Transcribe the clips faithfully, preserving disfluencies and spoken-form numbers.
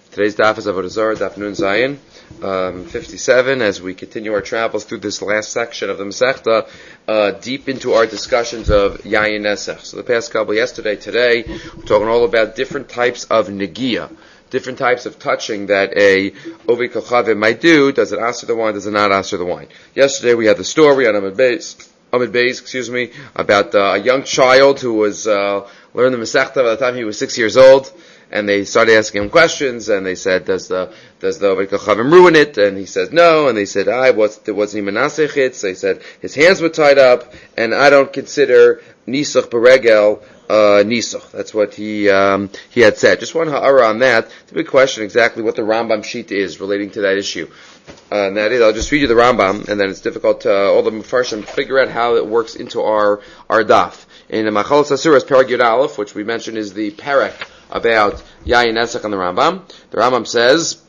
Today's daf is Avodah Zarah, Daf Nun Zayin, um, fifty-seven, as we continue our travels through this last section of the Masechta, uh, deep into our discussions of Yayin Nesach. So the past couple, yesterday, today, we're talking all about different types of Negiah, different types of touching that a Ovid Kochavim might do. Does it answer the wine? Does it not answer the wine? Yesterday we had the story on Amid Beis, Amid Beis, excuse me, about uh, a young child who was uh, learning the Masechta by the time he was six years old. And they started asking him questions, and they said, "Does the does the Ovid Kochavim ruin it?" And he said, "No." And they said, "I was it wasn't even nasech it." So he said his hands were tied up, and I don't consider nisuch beregel uh, nisuch. That's what he um, he had said. Just one ha'ara on that. It's a big question exactly what the Rambam sheet is relating to that issue. Uh, and that is, I'll just read you the Rambam, and then it's difficult to uh, all the Mefarshim figure out how it works into our our daf. In the Machalas Asuras Perek Yud Aleph, which we mentioned is the Perek about Yayin Nesach and the Rambam. The Rambam says,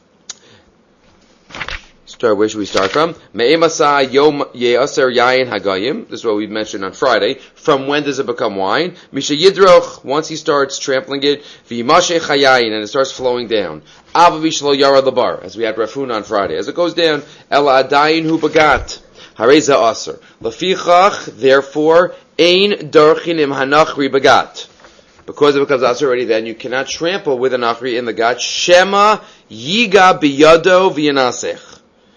start, where should we start from? Me'emasa yom ye'aser yayin hagayim. This is what we mentioned on Friday. From when does it become wine? Misha yidroch, once he starts trampling it, v'yimashech hayayin, and it starts flowing down. Ava v'shlo yara labar, as we had Rafun on Friday. As it goes down, ela adayin hu bagat, hareza aser. Lefichach, therefore, ein darchin im hanachri bagat. Because it becomes asur already, then you cannot trample with an achri in the gut. Shema yiga biyado v'yanasech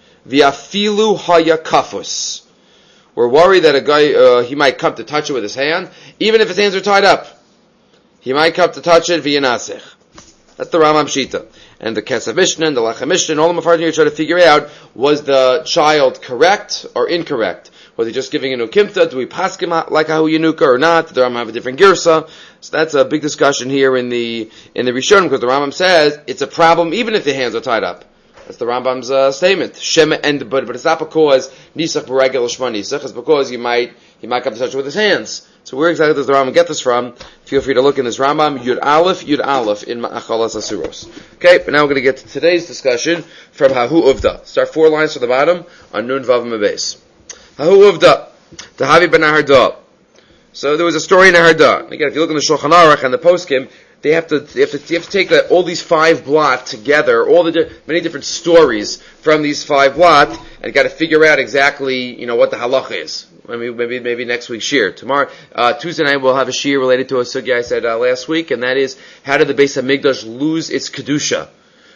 v'afilu haya kafus. We're worried that a guy uh, he might come to touch it with his hand, even if his hands are tied up. He might come to touch it v'yanasech. That's the Rambam Shita. And the Kesef Mishnah and the Lechem Mishnah and all the Mefarshim here try to figure out, was the child correct or incorrect? Was he just giving a nukimta? Do we pass him like a yanuka or not? Did the Rambam have a different girsa? So that's a big discussion here in the in the Rishonim, because the Rambam says it's a problem even if the hands are tied up. That's the Rambam's uh, statement. Shema and but but it's not because nisach b'regel shma nisach. It's because you might he might come to touch it with his hands. So where exactly does the Rambam get this from? Feel free to look in this Rambam Yud Aleph Yud Aleph in Ma'achalas Asuros. Okay, but now we're going to get to today's discussion from Hahu Uvda. Start four lines from the bottom on Nun Vav Mebes. Hahu Uvda, Tahavi ben Aharda. So there was a story in Aharda. Again, if you look in the Shulchan Aruch and the Poskim, they have to they have to, they have to take uh, all these five blot together, all the di- many different stories from these five blot, and got to figure out exactly, you know, what the halacha is. Maybe maybe maybe next week's shir. Tomorrow, uh, Tuesday night, we'll have a shir related to a sugya I said uh, last week, and that is, how did the Beis Hamikdash lose its kedusha?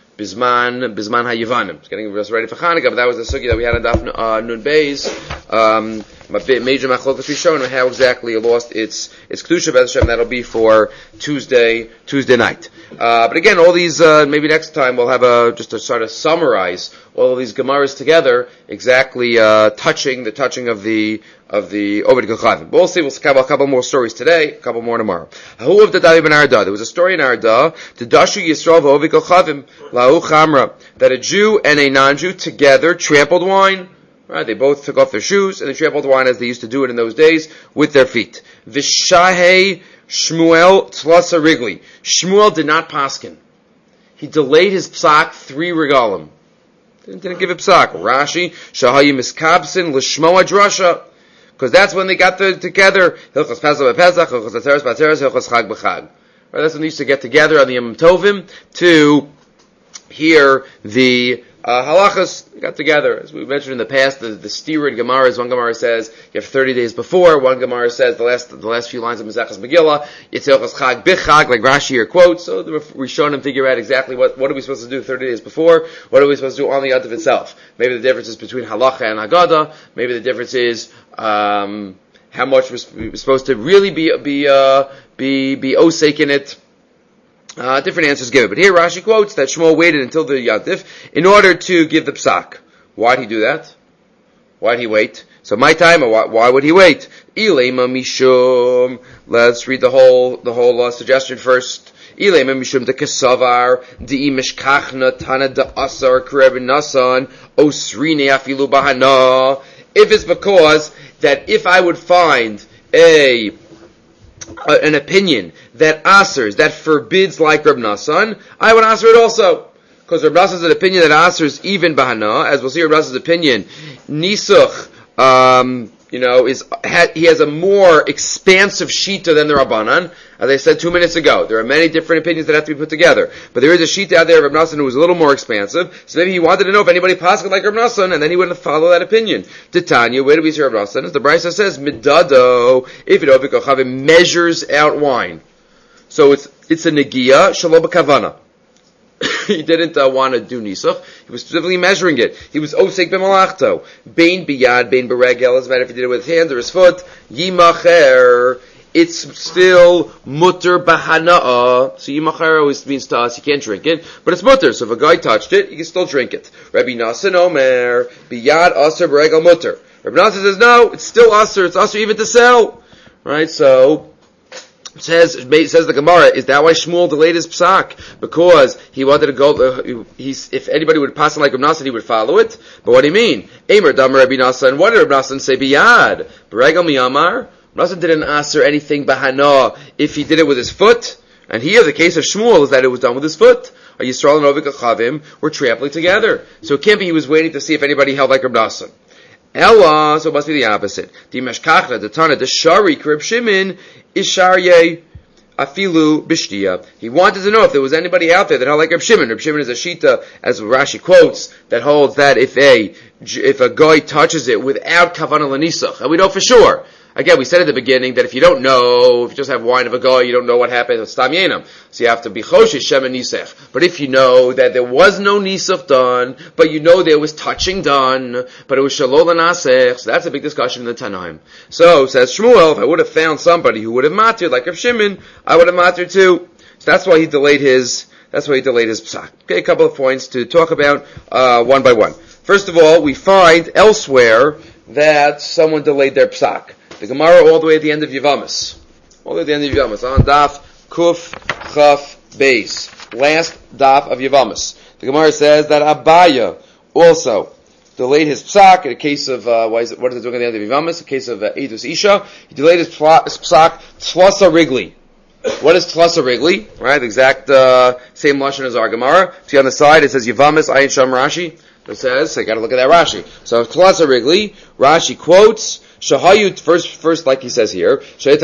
Bisman, Bisman HaYivanim. It's getting us ready for Chanukah, but that was the sugya that we had on Daf uh, Nun Beis. Um, major machlokes Rishonim and how exactly it lost its its kedusha. B'ez Hashem, that'll be for Tuesday Tuesday night. Uh, but again, all these uh, maybe next time we'll have a just to sort of summarize all of these gemaras together, exactly uh, touching the touching of the of the Ovid Kochavim. We'll see. We'll have a couple more stories today, a couple more tomorrow. Hahu of the Davi ben Arda. There was a story in Arda, the Dashu Yisrael Ovid Kochavim Lahu Chamra, that a Jew and a non-Jew together trampled wine. Right? They both took off their shoes and they trampled wine as they used to do it in those days with their feet. Vishahei Shmuel Tlasa Rigli. Shmuel did not paskin. He delayed his psak three regalim. Didn't, didn't give a psak. Rashi Shahayi Miskabsin Lishmoa Drasha. Because that's when they got the, together. Hilchos Pesach b'Pesach, Hilchos Atzeres b'Atzeres, Hilchos Chag b'Chag. Right, that's when they used to get together on the Yom Tovim to hear the uh, halachas. They got together. As we mentioned in the past, the, the stira in Gemaras, one Gemara says you have thirty days before. One Gemara says the last the last few lines of Maseches Megillah, it's Hilchos Chag b'Chag, like Rashi here quotes. So the Rishonim figure out exactly what what are we supposed to do thirty days before. What are we supposed to do on the Yontif itself? Maybe the difference is between halacha and haggadah. Maybe the difference is Um, how much was supposed to really be be uh, be be osek in it? Uh, different answers given, but here Rashi quotes that Shmuel waited until the Yantif in order to give the psak. Why did he do that? Why did he wait? So my time, why, why would he wait? Ilema mishum. Let's read the whole the whole uh, suggestion first. Ilema mishum de kesavar de imishkachna tana de asar krebin nasan osrine afilu bahana. If it's because that if I would find a, a an opinion that asers, that forbids like Reb Nassan, I would aser it also. Because Reb Nassan's an opinion that asers even bahana, as we'll see Reb Nassan's opinion, nisuch, um, you know, is ha, he has a more expansive shita than the Rabbanan. As I said two minutes ago, there are many different opinions that have to be put together. But there is a shita out there of Reb Nosson who was a little more expansive. So maybe he wanted to know if anybody passes like Reb Nosson, and then he wouldn't follow that opinion. Titania, where do we see Reb Nosson? As the Brisa says, midado, if it ovik measures out wine. So it's it's a negia shalom b'kavana. He didn't uh, want to do nisach. He was specifically measuring it. He was osek b'malachto. Bein biyad, bein beregel. Doesn't matter if he did it with his hand or his foot. Yimacher. It's still mutter b'hana'ah. So yimacher always means to us, you can't drink it. But it's mutter. So if a guy touched it, he can still drink it. Rabbi Nassan Omer. Biyad aser beregel mutter. Rabbi Nassan says, no, it's still aser. It's aser even to sell. Right? So, Says says the Gemara, is that why Shmuel delayed his psak? Because he wanted to go. Uh, he's, if anybody would pass him like Reb Nosson, he would follow it. But what do you mean? Eimer Damar Rabbi Nosson. What did Reb Nosson say? Biyad Beregel miyamar. Nosson didn't answer anything bahana if he did it with his foot. And here the case of Shmuel is that it was done with his foot. Are Yisrael and Ovik Achavim were trampling together, so it can't be he was waiting to see if anybody held like Reb Nosson. Ella, so it must be the opposite. The Meshkachna, the Tana, the Shari, Reb Shimon, Isharye, Afilu, Bishtia. He wanted to know if there was anybody out there that held like Reb Shimon. Reb Shimon is a Shita, as Rashi quotes, that holds that if a, if a guy touches it without Kavanah L'Nisach, and we know for sure. Again, we said at the beginning that if you don't know, if you just have wine of a guy, you don't know what happened, it's Stam Yenam. So you have to be Choshesh Shem and Nisach. But if you know that there was no Nisach done, but you know there was touching done, but it was Shalol and Nasech, so that's a big discussion in the Tanaim. So, says Shmuel, if I would have found somebody who would have mattered, like Reb Shimon, I would have mattered too. So that's why he delayed his, that's why he delayed his psak. Okay, a couple of points to talk about, uh, one by one. First of all, we find elsewhere that someone delayed their psak. The Gemara all the way at the end of Yavamis. All the way at the end of Yavamis. On Daf Kuf Chaf Beis. Last Daf of Yavamis. The Gemara says that Abaya also delayed his psak in a case of, uh, what is it, what is it doing at the end of Yavamis? A case of uh, Eidus Isha. He delayed his, pla- his psak Tlasa Wrigley. What is Tlasa Wrigley? Right? The exact, uh, same Lashon as our Gemara. See on the side it says Yavamis Ayin Sham Rashi. It says, so you gotta look at that Rashi. So Tlasa Wrigley, Rashi quotes, Shahayut, first, first, like he says here, that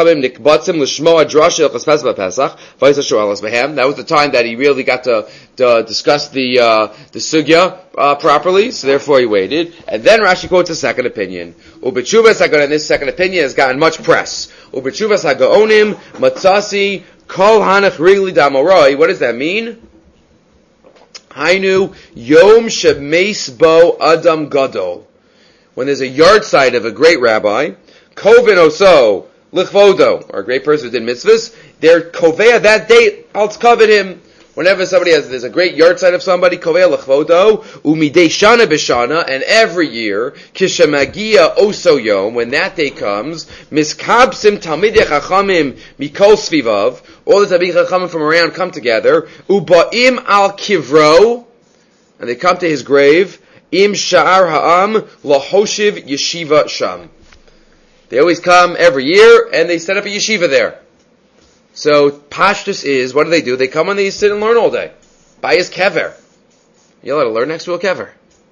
was the time that he really got to, to discuss the, uh, the sugya, uh, properly, so therefore he waited. And then Rashi quotes a second opinion. Ubechuvas HaGaonim, and this second opinion has gotten much press. Ubechuvas HaGaonim, Matzasi, Kol Hanach Rigli Damoroi, what does that mean? Hainu, Yom Shemeis Bo Adam Gadol. When there's a yard site of a great rabbi, Kovin Oso, Lichvodo, or a great person who did mitzvahs, they're Kovea that day, I'll covet him. Whenever somebody has, there's a great yard site of somebody, Kovea Lichvodo, Umidei Shana B'Shana, and every year, Kishamagia Oso Yom, when that day comes, Miskabsim Talmidei Chachamim Mikol Svivav, all the Talmidei Chachamim from around come together, Ubaim Al Kivro, and they come to his grave, Im Sha'ar Ha'am Lahoshiv Yeshiva Sham. They always come every year and they set up a yeshiva there. So Pashtus is, what do they do? They come and they sit and learn all day. By his kever. You're allowed to learn next to a kever.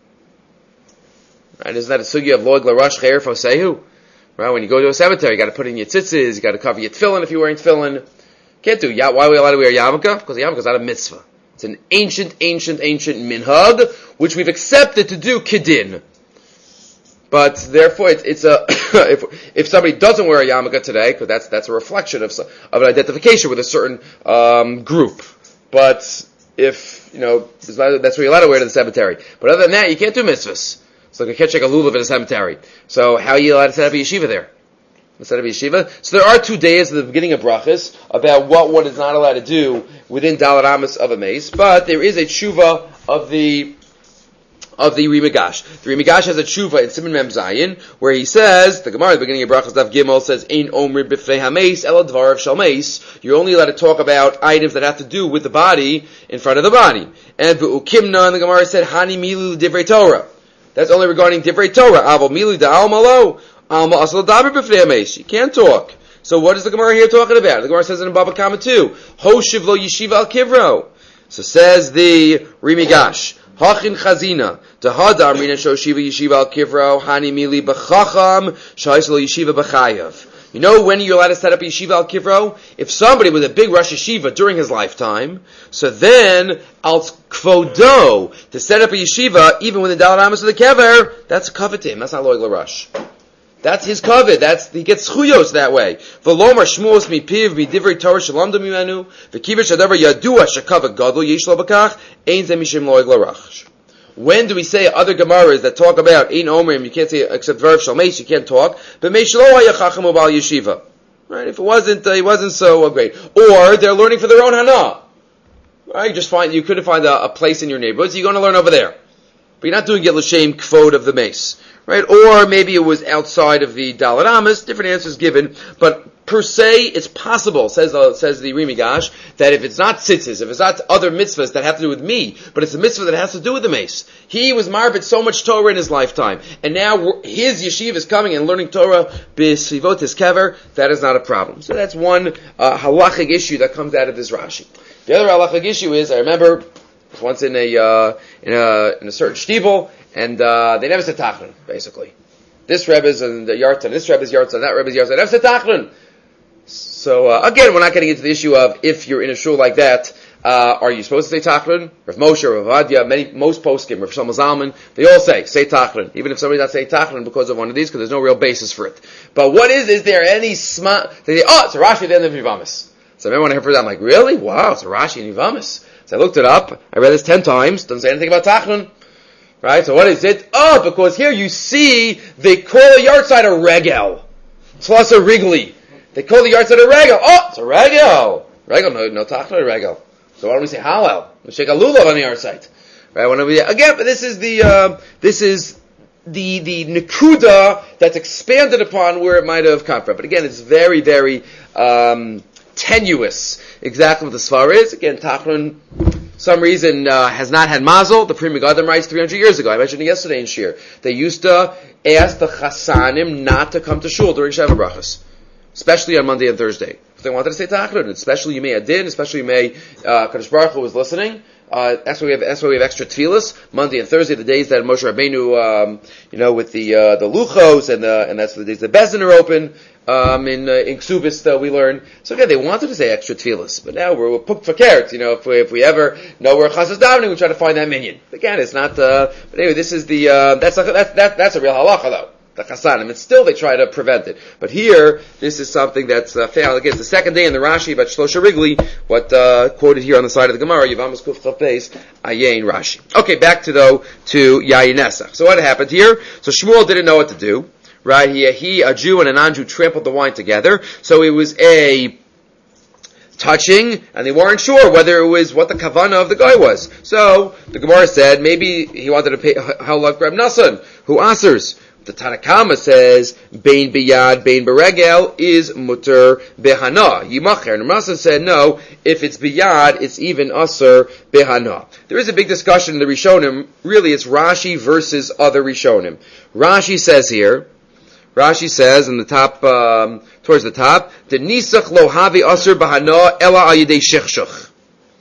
Right? Isn't that a sugya of Log Larash Cheir Fosehu? Right? When you go to a cemetery, you got to put in your tzitzis, you got to cover your tefillin if you're wearing tefillin. Can't do. Why are we allowed to wear yarmulke? Because the yarmulke is not a mitzvah. It's an ancient, ancient, ancient minhag, which we've accepted to do kidin. But therefore, it's, it's a if if somebody doesn't wear a yarmulke today, because that's that's a reflection of of an identification with a certain um, group. But if you know that's what you're allowed to wear to the cemetery. But other than that, you can't do mitzvahs. So you can't check a lulav in a cemetery. So how are you allowed to set up a yeshiva there? Instead of yeshiva. So there are two days at the beginning of brachas about what one is not allowed to do within Daled Amos of a mace, but there is a tshuva of the of the Rimigash. The Rimigash has a tshuva in Siman Mem Zayin where he says, the Gemara at the beginning of brachas Daf Gimel says, Ein Omer B'fnei Hameis Ela Dvarav Shel Meis. You're only allowed to talk about items that have to do with the body in front of the body. And B'ukimna, and the Gemara said, Hani Milu Divrei Torah. That's only regarding Divrei Torah. Avo Milu Da'al Malo. You can't talk. So what is the Gemara here talking about? The Gemara says it in Baba Kama too. Hoshiv lo yeshiva al kivro. So says the Rimigash. Hachin chazina. Tahada amrina sho shiva yeshiva al kivro hani mili b'chacham shaisel yeshiva b'chayav. You know when you're allowed to set up a yeshiva al kivro? If somebody was a big Rosh Yeshiva during his lifetime, so then al kvodo to set up a yeshiva even when the daled amos of the kever, that's covetim. That's not loyal l'rush. That's his covet. That's he gets chuyos that way. V'lomar shmuos mipiv midivrei Torah shalom domimanu v'kiver shadavar yadua shekava gadol yesh lo b'kach ein ze mishim loyal l'rush. When do we say other Gemaras that talk about Ein Omrim, you can't say except Verv Shalmeish, you can't talk, but Meish Lo Haya Chacham Ubal Yeshiva. Right? If it wasn't, uh, he wasn't so uh, great. Or they're learning for their own Hana. Right? You just find, you couldn't find a, a place in your neighborhood, so you're going to learn over there. But you're not doing it L'Shem Kvod of the mace. Right? Or maybe it was outside of the Daled Amos, different answers given, but per se, it's possible, says uh, says the Rimigash, that if it's not tzitzis, if it's not other mitzvahs that have to do with me, but it's a mitzvah that has to do with the mace. He was marbit so much Torah in his lifetime, and now his yeshiva is coming and learning Torah b'sivot his kever, that is not a problem. So that's one uh, halachic issue that comes out of this Rashi. The other halachic issue is, I remember once in a uh, in a in a certain shtibel, and uh, they never said tachlin, basically. This Rebbe's and the Yartzan, this Rebbe's Yartzan, that Rebbe's Yartzan, never said tachlin. So, uh, again, we're not getting into the issue of if you're in a shul like that, uh, are you supposed to say tachlin? Rav Moshe, Rav Adia, many, most poskim, Rav Shlomo Zalman, they all say, say tachlin. Even if somebody's not saying tachlin because of one of these, because there's no real basis for it. But what is, is there any sma, they say, oh, it's a Rashi at the end of Yivamis. So I remember when I heard that, I'm like, really? Wow, it's a Rashi in Yivamis. So I looked it up, I read this ten times, doesn't say anything about tachlin. Right? So what is it? Oh, because here you see, they call a yartzeit a regel. Plus a wriggly. They call the yartzeit a regel. Oh, it's a regel. Regel, no, no tachlin, regel. So why don't we say halal? We shake a lulav on the yartzeit. Right? When we, again, but this is the, uh, this is the, the nekuda that's expanded upon where it might have come from. But again, it's very, very, um, tenuous. Exactly what the svar is. Again, tachlin, some reason, uh, has not had mazel. The Pri Megadim writes three hundred years ago. I mentioned it yesterday in Shir. They used to ask the chasanim not to come to shul during Sheva Brachas. Especially on Monday and Thursday. If they wanted to say tachlin, especially Yimei Adin, especially Yimei, uh, Kadosh Baruch Hu was listening. Uh, that's why we have, that's why we have extra tefillas, Monday and Thursday, the days that Moshe Rabbeinu, um, you know, with the, uh, the luchos, and the, and that's the days the Bezdin are open, um, in, uh, in Ksubis, uh, we learn. So again, they wanted to say extra tefillas, but now we're, we're puked for carrots, you know, if we, if we ever know where Chasas davening, we try to find that minion. Again, it's not, uh, but anyway, this is the, uh, that's, a, that's, that, that's a real halacha though. The chasanim, and still they try to prevent it. But here, this is something that's uh, failed. Again, it's the second day in the Rashi about Shlosha Rigli, what uh, quoted here on the side of the Gemara, Yavamas Kuf Chaf Beis, Ayin Rashi. Okay, back to though to Yayin Nesach. So what happened here? So Shmuel didn't know what to do. Right? He, he, a Jew and a non-Jew, trampled the wine together. So it was a touching, and they weren't sure whether it was what the kavanah of the guy was. So the Gemara said maybe he wanted to pay how like Reb Nassan, who answers. The Tanakama says, Bein biyad, bein beregel is mutter behana. Yimacher. And Rasa said, no, if it's biyad, it's even usher behana. There is a big discussion in the Rishonim. Really, it's Rashi versus other Rishonim. Rashi says here, Rashi says in the top, um, towards the top, the nisach lo havi usher behana ela al yedei shechshach.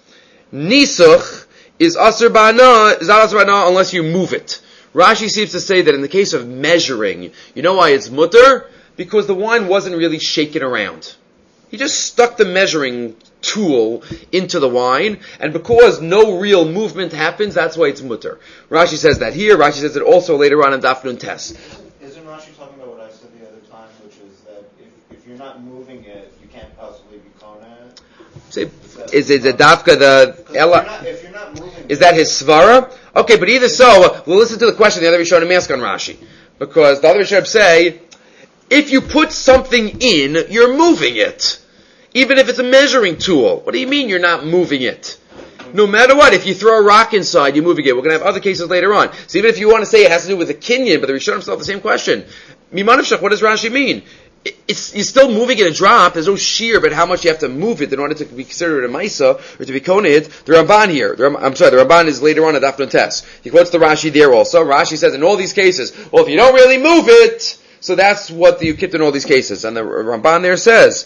Nisach is usher behana, is not usher behana unless you move it. Rashi seems to say that in the case of measuring, you know why it's mutter? Because the wine wasn't really shaken around. He just stuck the measuring tool into the wine, and because no real movement happens, that's why it's mutter. Rashi says that here. Rashi says it also later on in Daf Nun Tes. Isn't Rashi talking about what I said the other time, which is that if, if you're not moving it, you can't possibly be kona? Say, is it the dafka the ella? If you're not, if you're not moving is that his svara? Okay, but either so, uh, we'll listen to the question the other Rishonim ask on Rashi. Because the other Rishonim say, if you put something in, you're moving it. Even if it's a measuring tool. What do you mean you're not moving it? No matter what, if you throw a rock inside, you're moving it. We're going to have other cases later on. So even if you want to say it has to do with a kinyan, but the Rishonim still have the same question. Mimanavshach, what does Rashi mean? It's, you're still moving it a drop. There's no shear, but how much you have to move it in order to be considered a maisa or to be konid. The Ramban here, the Ramban, I'm sorry, the Ramban is later on at Daf Nun Tes. He quotes the Rashi there also. Rashi says in all these cases, well, if you don't really move it, so that's what you kept in all these cases. And the Ramban there says,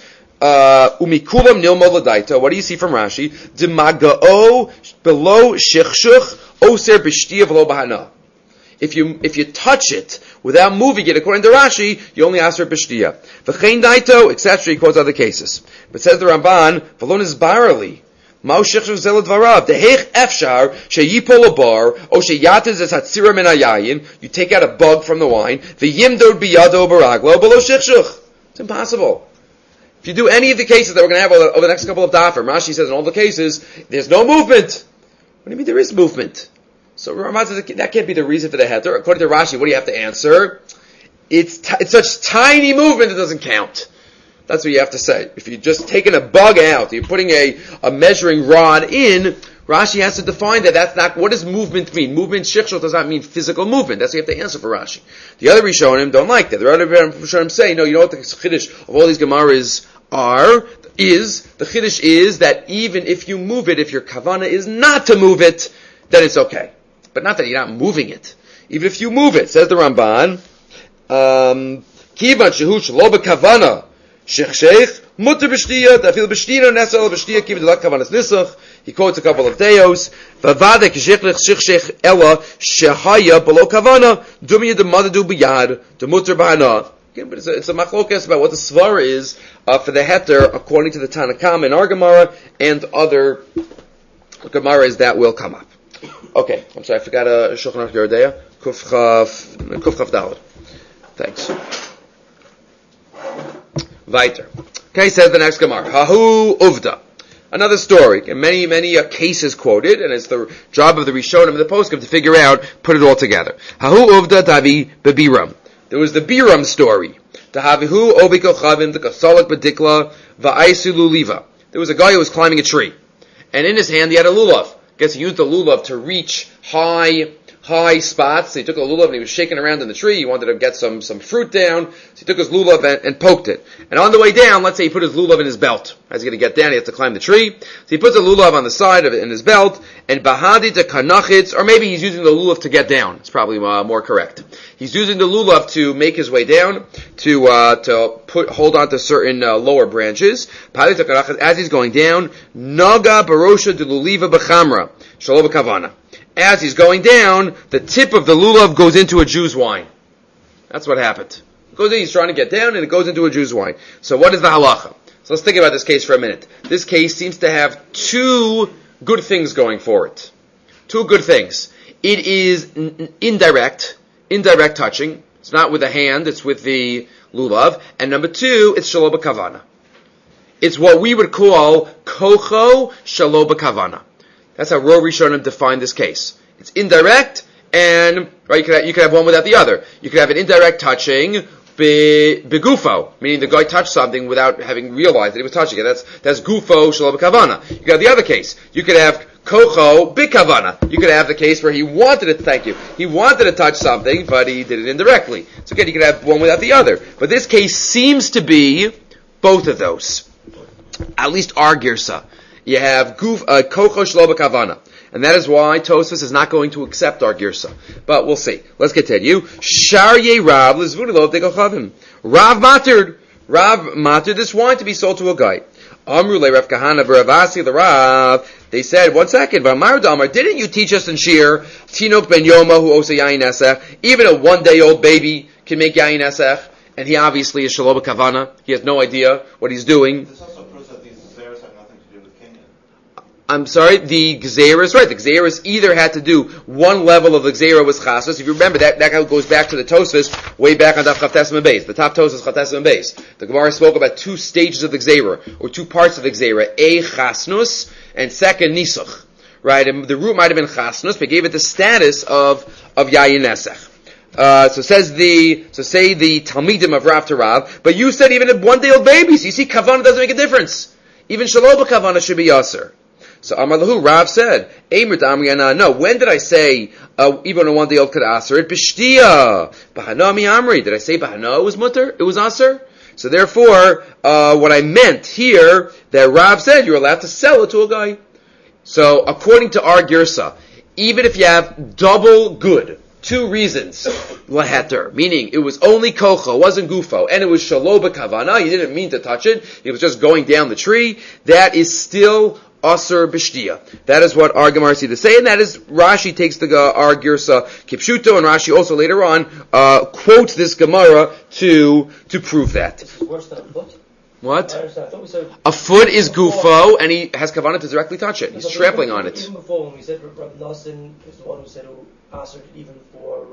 umikulam nilmod l'daita. What do you see from Rashi? Dimagao below shechshuch oser b'shtia v'lo b'hana. If you if you touch it without moving it, according to Rashi, you only aser b'shtia. V'chein daito, et cetera. He quotes other cases. But says the Ramban, v'lo nizbarali. Ma'u shechshu zel dvarav. Dehech efshar sheyipol abar o sheyatez es hatzira min hayayin. You take out a bug from the wine. V'yimdod biyado baraglo below shechshuch. It's impossible. If you do any of the cases that we're going to have over, over the next couple of dafim, Rashi says in all the cases, there's no movement. What do you mean there is movement? So Ramban says that can't be the reason for the heter. According to Rashi, what do you have to answer? It's t- it's such tiny movement it doesn't count. That's what you have to say. If you're just taking a bug out, you're putting a, a measuring rod in, Rashi has to define that. That's not, what does movement mean? Movement, shichshot, does not mean physical movement. That's what you have to answer for Rashi. The other Rishonim don't like that. The other Rishonim say, no, you know what the chiddush of all these Gemaras are, is, the chiddush is that even if you move it, if your kavana is not to move it, then it's okay. But not that you're not moving it. Even if you move it, says the Ramban, um, Kivan shehu shelo b'kavana, Sheikh Sheikh, mutter b'shtiya, dafil b'shtiya, nesel b'shtiya, kiv delak kavanas nisach. He quotes a couple of deos. Vavada k'sheichlich Sheikh Sheikh ella shehaya below kavana, dumi the mother do b'yad, the mutter b'hana. Okay, but it's a, it's a machlokas about what the svara is uh, for the heter according to the Tanakam and our Gemara and other Gemaras that will come up. Okay, I'm sorry, I forgot a uh, Shulchan Aruch Yoreh Deah. Kuf Chaf, Kuf Chaf Daled. Thanks. Weiter. Okay, says the next Gemara. Hahu Uvda. Another story. And many, many uh, cases quoted, and it's the job of the Rishonim and the Poskim to figure out, put it all together. Hahu Uvda Tavi Bebiram. There was the Biram story. Tahavihu Obiko Chavim, the Kasalak Badikla, Va'aisu Luliva. There was a guy who was climbing a tree. And in his hand he had a lulav. I guess he used the lulav to reach high, high spots. So he took a lulav and he was shaking around in the tree. He wanted to get some, some fruit down. So he took his lulav and, and poked it. And on the way down, let's say he put his lulav in his belt. As he's going to get down, he has to climb the tree. So he puts the lulav on the side of it in his belt. And bahadi to kanachitz, or maybe he's using the lulav to get down. It's probably uh, more correct. He's using the lulav to make his way down, to uh, to put hold on to certain uh, lower branches. As he's going down, naga barosha de luliva b'chamra shalo b'kavana. As he's going down, the tip of the lulav goes into a Jew's wine. That's what happened. It goes in, he's trying to get down, and it goes into a Jew's wine. So what is the halacha? So let's think about this case for a minute. This case seems to have two good things going for it. Two good things. It is n- indirect. Indirect touching. It's not with the hand, it's with the lulav. And number two, it's shalo b'kavana. It's what we would call kocho shalo b'kavana. That's how Rov Rishonim defined this case. It's indirect, and right, you could have, you could have one without the other. You could have an indirect touching be, begufo, meaning the guy touched something without having realized that he was touching it. That's that's gufo shalo b'kavana. You could have the other case. You could have kocho b'kavana. You could have the case where he wanted to, thank you, he wanted to touch something, but he did it indirectly. So again, you could have one without the other. But this case seems to be both of those. At least our girsa. You have guf, uh, kocho shlo b'kavana. And that is why Tosfos is not going to accept our girsa. But we'll see. Let's continue. Sharye Rav l'zvudilov dekochavim. Rav matered. Rav matered this wine to be sold to a guy. Amru le Rav Kahana v'Ravasi the Rav. They said, one second, V'amar Damar, didn't you teach us in Shir, Tinok ben Yoma hu osa yayin esech, even a one-day-old baby can make yayin esech, and he obviously is shelo b'kavana. He has no idea what he's doing. This also proves that these zeros have nothing to do with Kenyan. I'm sorry, the Gzeras, right, the Gzeras either had to do, one level of the Gzera was Chasas. If you remember, that, that goes back to the Tosfos, way back on Daf Chavtes and Beis. The top Tosfos, Chavtes and Beis. The Gemara spoke about two stages of the Gzera, or two parts of the Gzera. A Chasnus, and second Nisuch. Right, and the root might have been Chasnus, but gave it the status of, of Yayin Esech. Uh, so says the, so say the Talmidim of Rav to Rav, but you said even a one-day-old baby, so you see, Kavana doesn't make a difference. Even Shelo b'Kavana should be Yasser. So Amar Lahu, Rav said, Eimer Damriana, no, when did I say, uh, even a one-day-old could Aser it? B'shtia, Bahana mi Amri, did I say Bahana it was Mutter? It was Aser? So therefore, uh, what I meant here, that Rav said you're allowed to sell it to a guy. So according to our Girsa, even if you have double good, two reasons, laheter, meaning it was only kocho, wasn't gufo, and it was shalo b'kavana, you didn't mean to touch it, it was just going down the tree, that is still Aser B'Shtia. That is what our Gemara see to say, and that is Rashi takes the uh, our Girsa Kipshuto, and Rashi also later on uh, quotes this Gemara to to prove that. This is worse than a foot. What? I understand. I thought we said A foot is gufo, and he has kavanah to directly touch it. He's trampling even, on it. Even before, when we said Rabbi Nassim is the one who said who asked it even for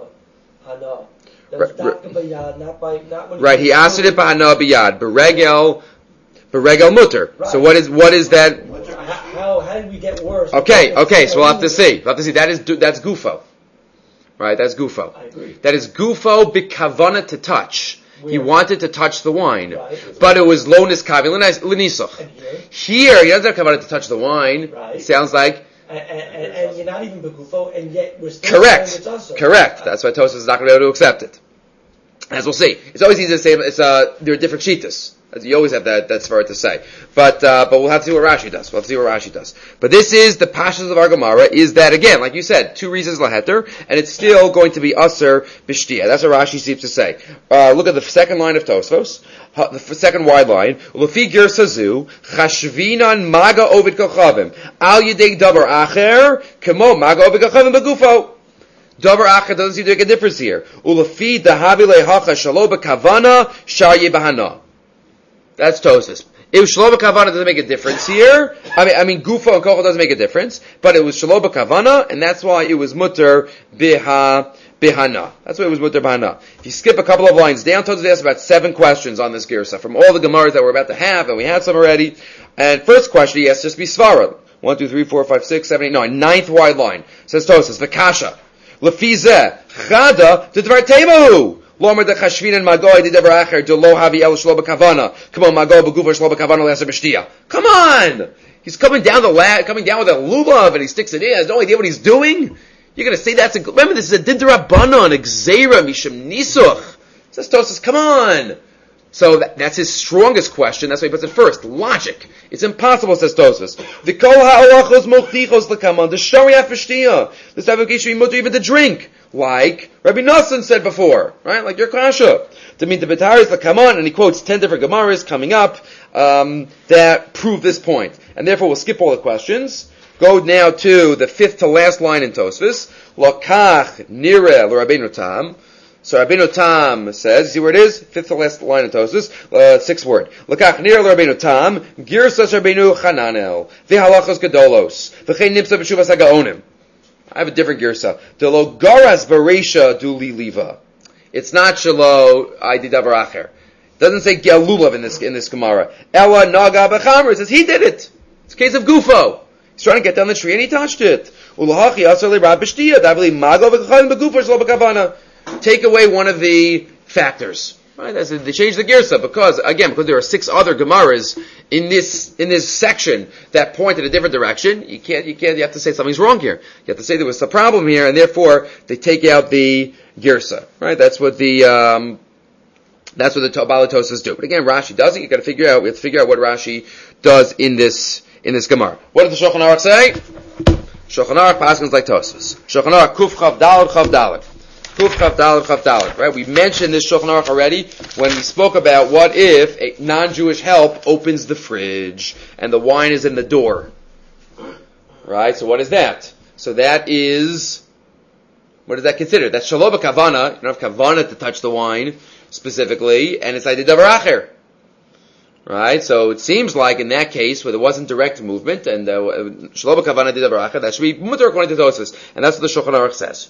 uh, Hana. That was Right, not by yad, not by not when Right, he asked it by hana biyad, beregel, beregel mutter. So what is what is that? How how did we get worse? Okay, okay. So we'll have to see. We'll have to see. That is that's gufo, right? That's gufo. I agree. That is gufo b'kavanah to touch. He wanted to touch the wine, Right. but it was lonis kavi l'nisach. And here, Here, he doesn't have kavanah to touch the wine. Right. It sounds like and, and, and you're not even begufo, and yet we're still correct. saying it's also. Correct. That's why Tosfos is not going to be able to accept it. As we'll see, it's always easy to say. It's uh, there are different shitas. You always have that. That's fair to say. But uh, but we'll have to see what Rashi does. We'll have to see what Rashi does. But this is the pashas of our Gemara. Is that again, like you said, two reasons laheter, and it's still going to be aser b'shtia. That's what Rashi seems to say. Uh, look at the second line of Tosfos, the second wide line. Lefi girsa zu chashvinan maga ovid kochavim al yedei davar acher kemo maga ovid kochavim begufo. Davar acher doesn't seem to make a difference here. Ulefi dahavi lehacha shalo b'kavana sharye bahana. That's Tosfos. If Shaloba Kavana doesn't make a difference here, I mean, I mean, Gufo and Kochel doesn't make a difference, but it was Shaloba Kavana, and that's why it was Mutter Biha Bihana. That's why it was Mutter Bihana. If you skip a couple of lines down, Tosfos asked about seven questions on this Girsa from all the Gemaras that we're about to have, and we had some already. And first question he asked just be Svara. One, two, three, four, five, six, seven, eight, nine. Ninth wide line. Says Tosfos, Vakasha. Lefizeh, Chada, T'dvar Temahu. Lomer de chashvin and magoy de dever acher de lo havi el shlo bekavana. Come on, mago begufa shlo bekavana leser b'shtia. Come on! He's coming down the la- coming down with a lulav and he sticks it in. He has no idea what he's doing. You're going to say that's a remember this is a didarabanan, a gzeira mishum nisuch. Says Tosfos, come on. So that, that's his strongest question. That's why he puts it first. Logic. It's impossible, says Tosfos. The kol ha'alachos mochichos l'kaman. The shari ha'fishtia. This type of case should be mutter even to drink. Like Rabbi Nassim said before, right? Like your kasha. To mean the betaris l'kaman, and he quotes ten different gemaras coming up um, that prove this point. And therefore we'll skip all the questions. Go now to the fifth to last line in Tosfos. Lokach nire l'Rabbeinu Tam. So Rabbeinu Tam says, see where it is? Fifth to last line in Tosfos, uh, sixth word. Lokach nire l'Rabbeinu Tam, girsas Rabbeinu Chananel, v'halachos gedolos, v'chein nipsa b'shuvas ha'gaonim. I have a different girsa. De lo garas bereisha duli liva. It's not shalo I did davar acher. It doesn't say gelulav in this in this Gemara. Ella naga b'chamer. It says he did it. It's a case of gufo. He's trying to get down the tree and he touched it. Ulahachi asar le'rab b'shtia. Davli mago v'chayim b'gufo shlo b'kavana. Take away one of the factors. Right? That's a, they changed the girsa because again because there are six other Gemaras in this in this section that point in a different direction. You can't you can't you have to say something's wrong here. You have to say there was a problem here, and therefore they take out the girsa. Right? That's what the um, that's what the Balatosas do. But again, Rashi does it. You got to figure out we have to figure out what Rashi does in this in this Gemara. What does the Shulchan Aruch say? Shulchan Aruch paskins like Tosfos. Shulchan Aruch Kuf Chav Daled Chav Daled. Kuf Chav Daled Chav Daled, right? We mentioned this Shulchan Aruch already when we spoke about what if a non-Jewish help opens the fridge and the wine is in the door. Right? So what is that? So that is, what is that considered? That's Shalo b'kavana. You don't have kavana to touch the wine specifically, and it's like the davar acher. Right? So it seems like in that case, where there wasn't direct movement, and Shalo b'kavana did davar acher, that should be mutter according to Tosfos. And that's what the Shulchan Aruch says.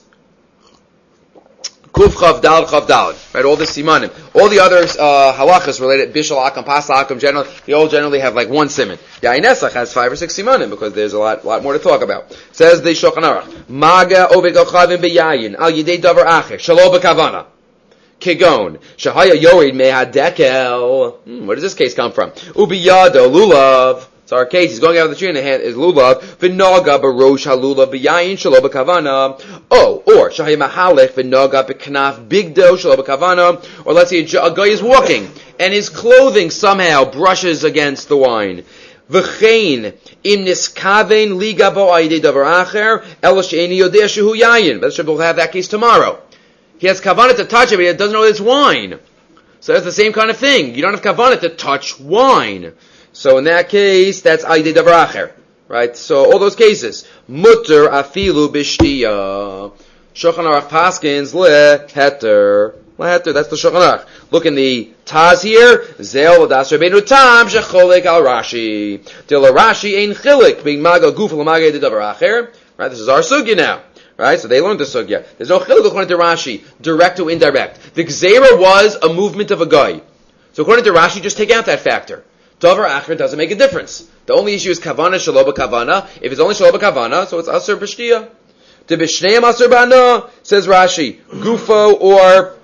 Kuf Chav Dal Chav Dal, right? All the simanim, all the other uh, halachas related, bishul akam, pas akam, generally, they all generally have like one siman. Yain Nesach has five or six simanim because there's a lot, lot more to talk about. Says the Shulchan Aruch, Maga oved chavim beyayin al yidei davar acher shalo b'kavana kigon shahaya yorid mehadekel. Hmm, where does this case come from? Ubiyado lulav. So our case, he's going out of the tree in the hand is lulav, v'naga barosh halulav b'yayin shalo b'kavana. Oh, or shahay mahalech v'naga b'knaf bigdo shalo b'kavana. Or let's say a guy is walking and his clothing somehow brushes against the wine. V'chein im niskaven liga bo ayidei davar acher elo she'eni yodeh shehu yayin. But we'll have that case tomorrow. He has kavanah to touch it, but he doesn't know it's wine. So that's the same kind of thing. You don't have kavanah to touch wine. So in that case, that's Aydei Davar Acher. Right? So all those cases. Mutter afilu b'shtiya. Shulchan Aruch paskins leheter. Leheter, that's the Shulchan Aruch. Look in the Taz here. Zel v'das Rabbeinu Tam shecholek al Rashi. Till Rashi ein chilik being maga guf l'maga Aydei Davar Acher. Right? This is our sugya now. Right? So they learned the sugya. There's no chilik according to Rashi. Direct to indirect. The gzeira was a movement of a guy. So according to Rashi, just take out that factor. Davar Acher doesn't make a difference. The only issue is kavana shaloba kavana. If it's only shaloba kavana, so it's aser b'shtiya. To b'shneim aser b'ana, says Rashi, gufo or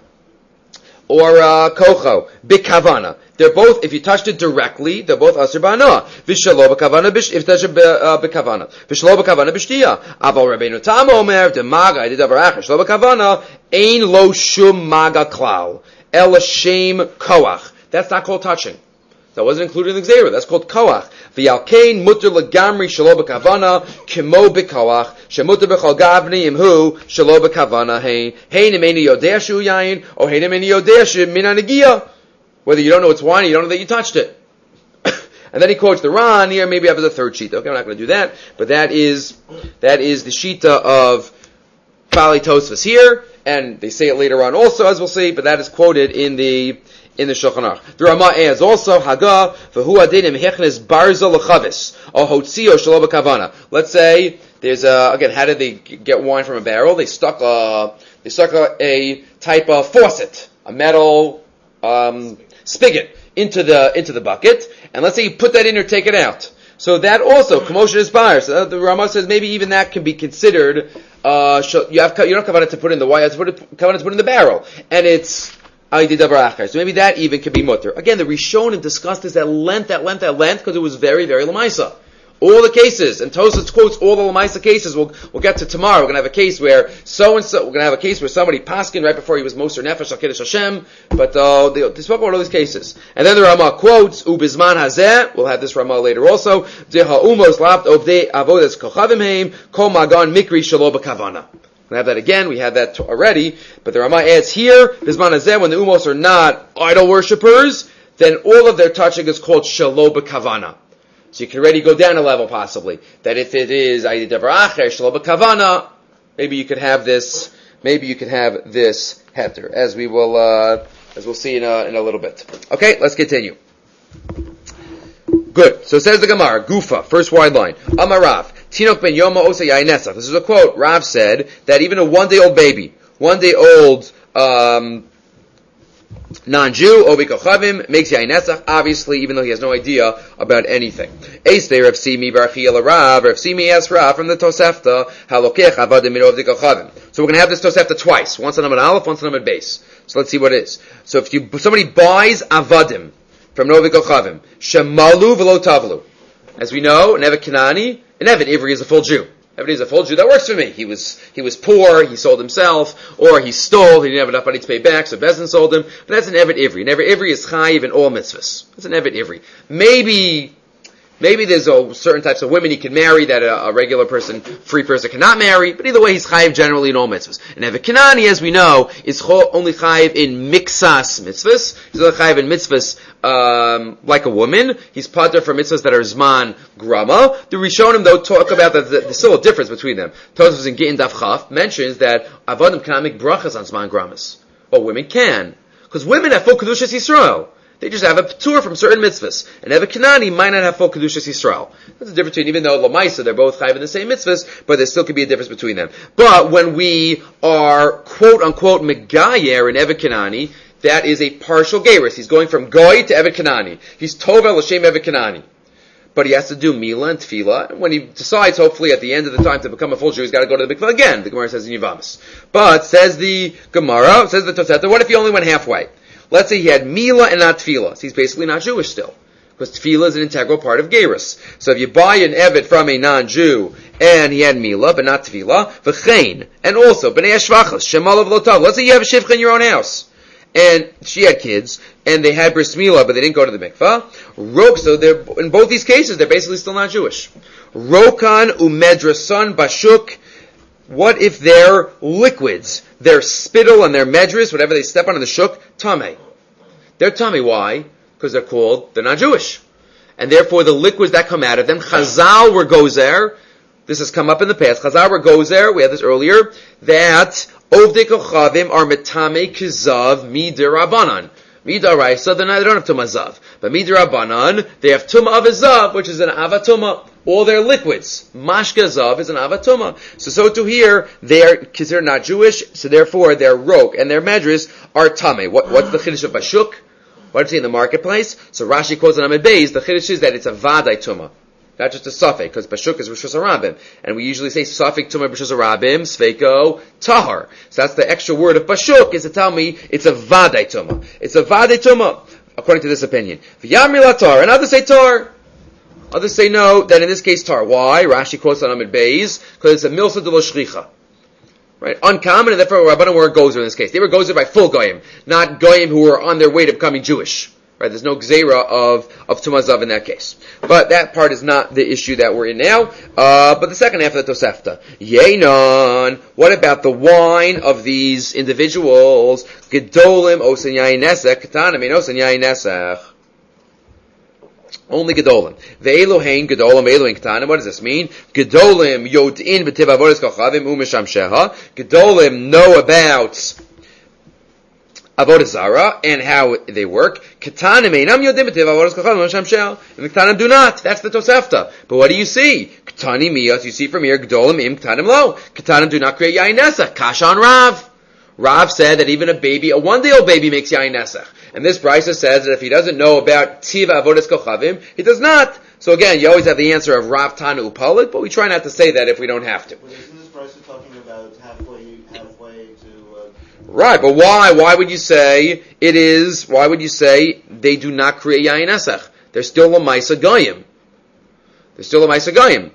or uh, kocho b'kavana. They're both. If you touched it directly, they're both aser b'ana. V'shaloba kavana if you touch it b'kavana. V'shaloba kavana b'shtiya. Aval Rabbeinu Tam omer de maga Aydei Davar Acher shaloba kavana ein lo shum maga klal el shem koach. That's not called touching. That wasn't included in the Gzeira. That's called koach. V'yalkein mutter legamri shelo b'kavana kimo b'koach shemutter b'chol gavni imhu shelo b'kavana hein hein imeni yodea shu yayin or hein imeni yodea shu min hanegiya. Whether you don't know it's wine, you don't know that you touched it. And then he quotes the Ran here. Maybe I have a third shita. Okay, I'm not going to do that, but that is that is the shita of Bali Tosfos here, and they say it later on also, as we'll see. But that is quoted in the. In the Shulchan Aruch. The Rama adds also, Haga, v'hu adinim hechnes barza l'chavis, or hotzio shelo b'kavana. Let's say, there's a, again, how did they get wine from a barrel? They stuck a, they stuck a, a type of faucet, a metal, um, spigot into the, into the bucket, and let's say you put that in or take it out. So that also, commotion is buyers. So the Rama says maybe even that can be considered, uh, you have, you don't have kavanah to put in the wine, you have to put it, kavanah to put in the barrel. And it's, Aydei Davar Acher. So maybe that even could be mutter. Again, the Rishonim discussed this at length, at length, at length, because it was very, very lemaisa. All the cases, and Tosfos quotes all the lemaisa cases. We'll we'll get to tomorrow. We're going to have a case where so and so. We're going to have a case where somebody paskin right before he was Moser Nefesh Al Kiddush Hashem. But uh, they, they spoke about all these cases. And then the Rama quotes Ubizman Hazeh. We'll have this Rama later also. Deha umos lapt ovdei avodas kochavim heim kol magan mikri shelo b'kavana. We have that again. We had that already. But the Rama adds here, Bisman Hazeh, when the Umos are not idol worshippers, then all of their touching is called Shelo B'Kavana. So you can already go down a level possibly. That if it is Aydei Davar Acher, Shelo B'Kavana, maybe you could have this, maybe you could have this heter, as we will, uh, as we'll see in a, in a little bit. Okay, let's continue. Good. So says the Gemara, Gufa, first wide line. Amarav. Tinok ben Yoma Osa Yainesa. This is a quote. Rav said that even a one-day-old baby, one-day-old um, non-Jew, Obi Kochavim, makes Yainesach, obviously, even though he has no idea about anything. Eis there, Rav Simi Barchi El Rav, Rav Simi asks Rav from the Tosefta, Halokech Avadim Min Ovi Kochavim. So we're going to have this Tosefta twice, once on Amud Aleph, once on Amud Beis. So let's see what it is. So if you somebody buys Avadim from Novi Kochavim, Shemalu V'lo Tavlu. As we know, Nevet Kanani, an Evet Ivri is a full Jew. Evet is a full Jew. That works for me. He was he was poor, he sold himself, or he stole, he didn't have enough money to pay back, so Bezin sold him. But that's an Evet Ivri. An Evet Ivri is chayiv in all mitzvahs. That's an Evet Ivri. Maybe, maybe there's a, certain types of women he can marry that a, a regular person, free person cannot marry, but either way he's chayiv generally in all mitzvahs. And Evet Kanani, as we know, is only chayiv in mixas mitzvahs. He's only chayiv in mitzvahs Um, like a woman. He's pater for mitzvahs that are zman grama. The Rishonim, though, talk about that there's still a difference between them. Tosfos in Gittin Daf Chaf mentions that avodim cannot make brachas on zman gramas. Well, women can. Because women have full Kedushas Yisrael. They just have a p'tur from certain mitzvahs. And Evet Kanani might not have full Kedushas Yisrael. That's the difference between, even though Lamaisa, they're both chayiv in the same mitzvahs, but there still could be a difference between them. But when we are, quote unquote, megayer in Evet Kanani, that is a partial gerus. He's going from goy to Evet Kanani. He's tovel l'shem Evet Kanani. But he has to do Mila and Tefillah. And when he decides, hopefully, at the end of the time to become a full Jew, he's got to go to the mikvah again. The Gemara says in Yevamos. But, says the Gemara, says the Tosefta, what if he only went halfway? Let's say he had Mila and not Tefillah. So he's basically not Jewish still. Because Tefillah is an integral part of gerus. So if you buy an Evet from a non-Jew, and he had Mila, but not Tefillah, v'chein, and also, B'nei Shvachas, Shemalav Lotav. Let's say you have a Shivcha in your own house. And she had kids, and they had bris milah, but they didn't go to the mikvah. Rok, so they're, in both these cases, they're basically still not Jewish. Rokan umedrasan bashuk. What if their liquids, their spittle and their medras, whatever they step on in the shuk, tameh? They're tameh. Why? Because they're called, they're not Jewish. and therefore the liquids that come out of them, Chazal were gozer. This has come up in the past. Chazal were gozer. We had this earlier. That ovdei kochavim are metame kizav midirabanan. Midaraisa, they're not, they don't have tumah zav. But midirabanan, they have tumah of a zav, which is an avatuma. All their liquids. Mashka zav is an avatuma. So, so to here, they are considered not Jewish, so therefore their rok and their medris are tame. What, what's the chiddush of bashuk? What is it in the marketplace? So Rashi quotes on Amid Beis, the chiddush is that it's a vaday tumah. Not just a suffix, because bashuk is rishus harabim. And we usually say suffix tumah rishus harabim, sveiko, tahar. So that's the extra word of bashuk, is to tell me it's a vaday tumah. It's a vaday tumah, according to this opinion. V'yamri la tar, and others say tar. Others say no, that in this case tar. Why? Rashi quotes on Amid Beis, because it's a milsa de lo shchicha. Right? Uncommon, and therefore Rabbanan were gozer in this case. They were gozer by full goyim, not goyim who were on their way to becoming Jewish. Right? There's no gzeira of, of Tumah Zav in that case. But that part is not the issue that we're in now. Uh, but the second half of the Tosefta. Yenon. What about the wine of these individuals? Gedolim osen yayin nesech, katanim ein osen yayin nesech. Only Gedolim. Ve'elohein Gedolim, Ve'elohein Ketanim. What does this mean? Gedolim yod'in b'tiv avodas kochavim u'misham sheha. Gedolim know about avodah zara and how they work. Ketanim einam yod'in b'tiv avodas kochavim u'misham sheha. And the Ketanim do not. That's the Tosefta. But what do you see? Ketani miyas. You see from here, Gedolim im Ketanim lo. Ketanim do not create yayin nesach. Kasha on Rav. Rav said that even a baby, a one-day-old baby makes yayin nesach. And this Brisa says that if he doesn't know about Tiva Avodas Kochavim, he does not. So again, you always have the answer of Rav Tana Upalik, but we try not to say that if we don't have to. Well, isn't this Brisa talking about halfway, halfway to... Uh... Right, but why? Why would you say it is, why would you say they do not create Yayin Esach? They're still a Maisa Goyim. They're still a Maisa Goyim.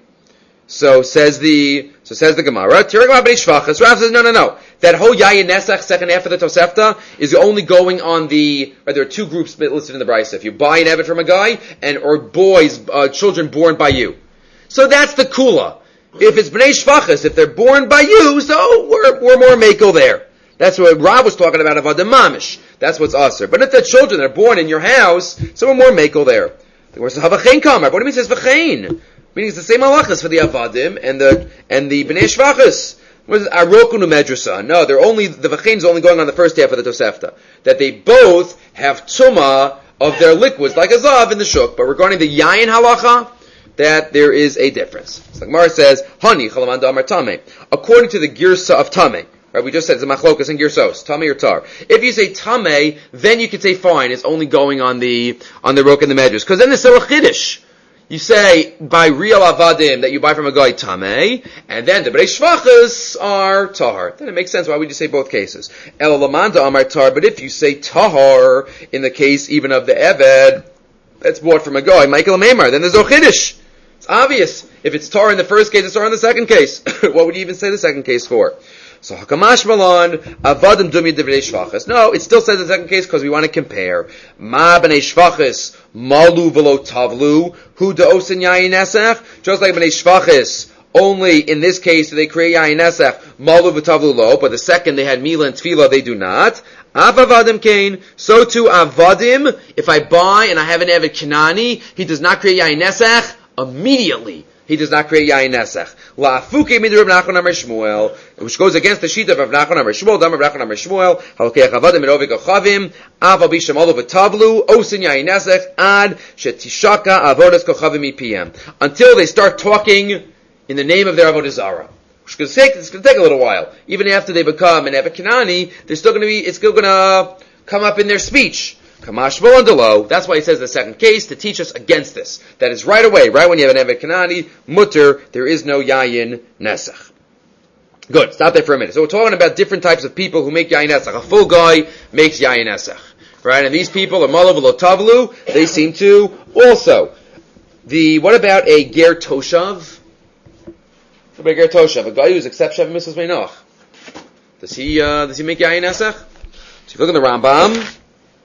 So says the, so says the Gemara, Tiragma B'nei Shvachas. Rav says, no, no, no. That whole Yayin Nesach, second half of the Tosefta, is only going on the, right, there are two groups listed in the Brisa. If you buy an Evet from a guy, and, or boys, uh, children born by you. So that's the Kula. If it's B'nei Shvachas, if they're born by you, so we're, we're more Mako there. That's what Rav was talking about, Avodah Mamish. That's what's Aser. But if the children are born in your house, so we're more Mako there. The Gemara says, Havachein Kamar. What do you mean it says Vachein? Meaning it's the same halachas for the Avadim and the and the Bnei Shvachas. What is it? Arokunu Medrasa. No, they're only the Vachein is only going on the first half of the Tosefta. That they both have Tumah of their liquids, like a Zav in the Shuk. But regarding the Yayin halacha, that there is a difference. So the Gemara says, Hani Chalaman Damar Tameh. According to the Girsa of Tameh. Right, we just said it's a machlokas and girsos, tamei or tar. If you say tamei, then you could say fine, it's only going on the on the rok and the medrash, because then there's still a chiddush. You say, by real avadim that you buy from a guy, tamei, and then the bnei shvachas are tahar. Then it makes sense. Why would you say both cases? El lamanda amar tar, but if you say tahar, in the case even of the eved, that's bought from a guy, Michael Mamar, then there's no chiddush. It's obvious. If it's tar in the first case, it's tar in the second case. What would you even say the second case for? So hakamash malon avadim dumi de bnei shvachas. No, it still says the second case because we want to compare. Ma bnei shvachas malu velo tavlu hu de osin yayin nesach. Just like bnei shvachas, only in this case do they create yayin nesach malu v'tavlu lo. But the second they had mila and tefillah, they do not. Avavadim kain. So too avadim. If I buy and I have an eved Kanani, he does not create yayin nesach immediately. He does not create yayin nesach. La'afuke mid Rav Nachman Amar Shmuel, which goes against the sheet of Rav Nachman Amar Shmuel. Dam Rav Nachman Amar Shmuel. Halokei chavadim and ovik kochavim. Aval bisham olav v'tavlu osin yayin nesach ad shetishaka avodas kochavim ipm. Until they start talking in the name of their avodah zara. Which is going to take, it's going to take a little while. Even after they become an Evet Kanani, they're still going to be, it's still going to come up in their speech. Kamash Volandalo. That's why he says the second case to teach us against this. That is right away, right when you have an Evet Kanani, mutter, there is no yayin nesach. Good. Stop there for a minute. So we're talking about different types of people who make yayin nesach. A full guy makes yayin nesach, right? And these people are malav lo tavlu. They seem to also. The what about a ger toshav? What about a ger toshav? A guy who's except Shev Missus Meinach. Does he uh, does he make yayin nesach? So if you look at the Rambam.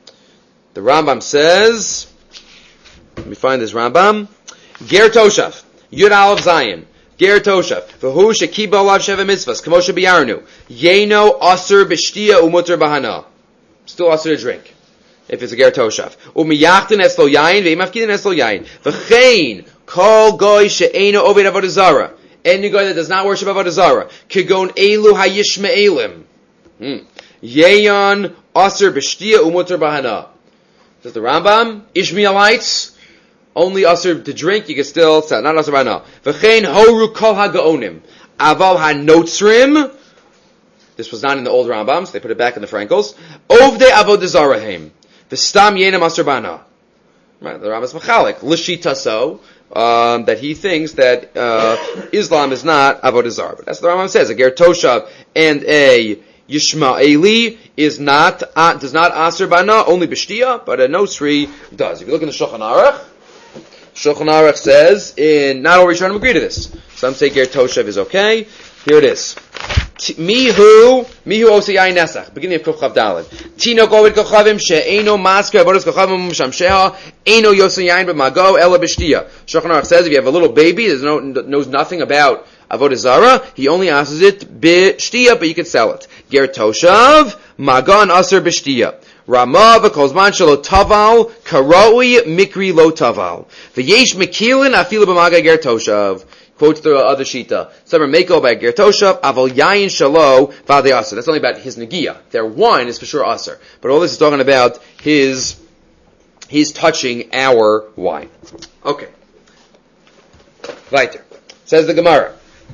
The Rambam says, let me find this Rambam, Ger Toshav, Yud Aleph Zayin, Ger Toshav, V'hu shekiba olav sheva mitzvahs, kamo shebiyarnu, Yeno aser b'shtia umuter bahana. Still aser to drink. if it's a ger toshav. Umiyachten es lo yayin, ve'imafkidin es lo yayin. V'chein, kol goy she'eino oved avodah zara. Any guy that does not worship avodah zara. Kigon elu hayishme'elim. Yeyon aser b'shtia umuter bahana. Says the Rambam, Ishmaelites, only aser to drink, you can still, not aser bahana. V'chein horu kol ha'gaonim. Aval ha'notzrim. This was not in the old Rambams, they put it back in the Frankels. Ovde avodah zara heim. V'stam yenam aser bahana. Right, the Rambam's machalik. L'shitaso. Um, that he thinks that uh, Islam is not avodah zarah. But that's what the Rambam says. A ger toshav and a Yishmaeli is not uh, does not aser bana, only b'shtia, but a nosri does. If you look in the Shulchan Aruch, Shulchan Aruch says in not all Rishonim agree to this. Some say ger toshav is okay. Here it is. Mihu, mihu osi yayin nesach. Beginning of Kuf Chav Daled. Tino govid kochavim she'eno masker avodas kochavim shamsheha eno yosi yayin b'mago ela b'shtia. Shulchan Aruch says if you have a little baby that no, knows nothing about avodah zara, he only asks it b'shtia, but you can sell it. Ger toshav magan aser b'shtia. Rama v'kolzman shelo taval karoi mikri lo taval. V'yesh mekilin afilu b'maga ger toshav. Quotes the other shita. Some are meko by ger toshav, aval yayin shalo v'adei aser. That's only about his negia. Their wine is for sure aser. But all this is talking about his, he's touching our wine. Okay. Weiter. Says the Gemara.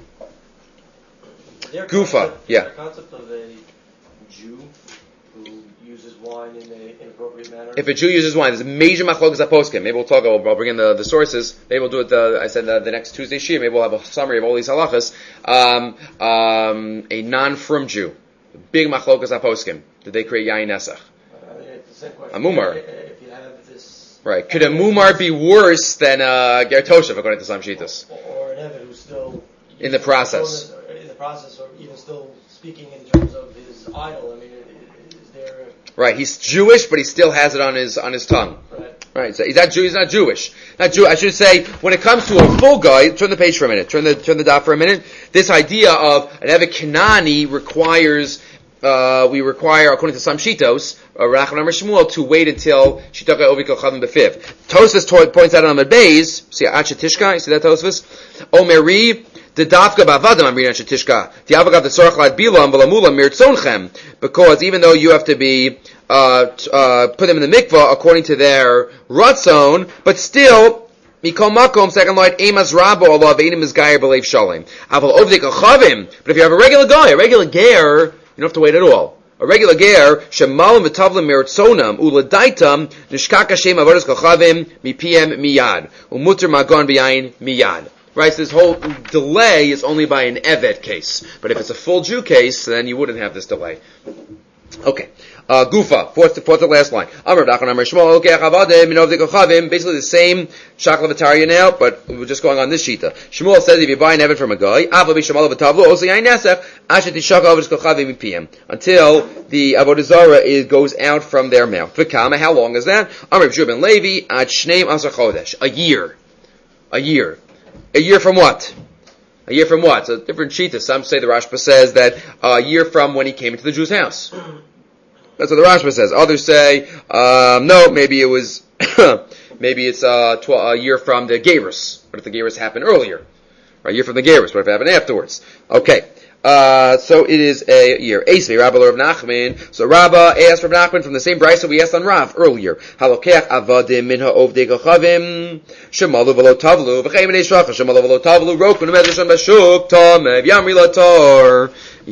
Gufa. Yeah. The concept of a Jew who uses wine in an inappropriate manner. If a Jew uses wine, there's a major machlokas aposkim. Maybe we'll talk. I'll, I'll bring in the, the sources. Maybe we'll do it. The, I said the, the next Tuesday shir. Maybe we'll have a summary of all these halachas. Um, um, a non-frum Jew, big machlokas aposkim. Did they create yayin nesach? Uh, it's the same question. A mumar. If you have this, right? Could a mumar be worse than a ger toshav according to some shitas? Or, or an Evid who's still in the process. In the process, or even still speaking in terms of his idol. I mean, is there? A, right. He's Jewish, but he still has it on his on his tongue. Right. Right. So he's not Jew. He's not Jewish. Not Jew. I should say when it comes to a full guy. Turn the page for a minute. Turn the turn the dot for a minute. This idea of an Evet Kanani requires. Uh, we require, according to some shitos, uh, Rachman Amar Shmuel, to wait until Shitaka Ovi Kochavim B'Fiv. Tosfos points out on the Beis. See Acha Tishka. You see that Tosfos? Omeri. The dafka bavadam I'm reading Shetishka. The avagav the sorach lad bilam v'lamula mirtzonchem. Because even though you have to be uh, t- uh, put them in the mikvah according to their ratzon, but still mikol makom second light emas rabo Allah v'enim is gayer b'leiv shalem. Aval ovdik achavim. But if you have a regular guy, a regular ger, you don't have to wait at all. A regular ger shemalim v'tavlim mirtzonam uladaitam nishkak Hashem avodas kochavim mipiem miyad umuter magon b'yayin miyad. Right, so this whole delay is only by an Evet case. But if it's a full Jew case, then you wouldn't have this delay. Okay. Uh, Gufa, fourth to, fourth to last line. Amar Dachon Amar Shmuel, okay, Chavadim, Minovdik Ochavim, basically the same Shaklavatariya now, but we're just going on this Shita. Shmuel says if you buy an Evet from a guy, Ava Bishamal Vatavlu, also Yain Nesach, Ashet Tishak Avodas Kochavim P M, until the Avodah Zarah goes out from their mouth. V'kama, how long is that? Amar B'Shua ben Levi, Ad Shneim Asar Chodesh, a year. A year. A year from what? A year from what? So different shita. Some say the Rashba says that uh, a year from when he came into the Jew's house. That's what the Rashba says. Others say, um, no, maybe it was, maybe it's uh, tw- a year from the Gerus. What if the Gerus happened earlier? Or a year from the Gerus. What if it happened afterwards? Okay. Uh, so it is a year. Eisvei Rabba Rav Nachman. So Rabba asked Rav Nachman from the same brayso we asked on Rav earlier. Halokeach avadim min ha'ovdei kochavim shemalu v'lo tavlu v'cheim b'nei shracha shemalu v'lo tavlu rokun medrashon b'shuk tamev yamri lator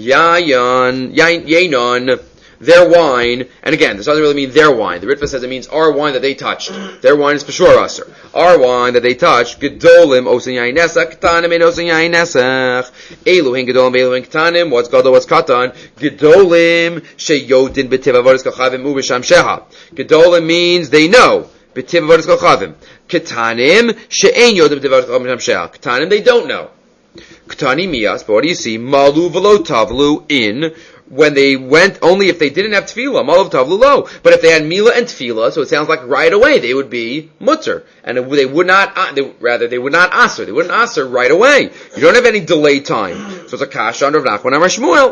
yayan yayinon their wine, and again, this doesn't really mean their wine. The Ritva says it means our wine that they touched. Their wine is for sure aser. Our wine that they touched, gedolim osin yayin nesach, katanim ein osin yayin nesach. Elu hin gedolim, elu hin katanim. What's gadol, what's katan? Gedolim sheyodin b'tiv avodas kochavim u'b'sham sheha. Gedolim means they know. B'tiv avodas kochavim. Katanim she'ein yodin b'tiv avodas kochavim b'sham sheha. Katanim they don't know. Katani miyas, but what do you see? Malu v'lo tavlu in. When they went, only if they didn't have tefillah, malav tavlu lo. But if they had mila and tefillah, so it sounds like right away they would be mutter, and they would not, they, rather they would not aser, they wouldn't aser right away. You don't have any delay time. So it's a kasha under Rav Nachman Amar Shmuel.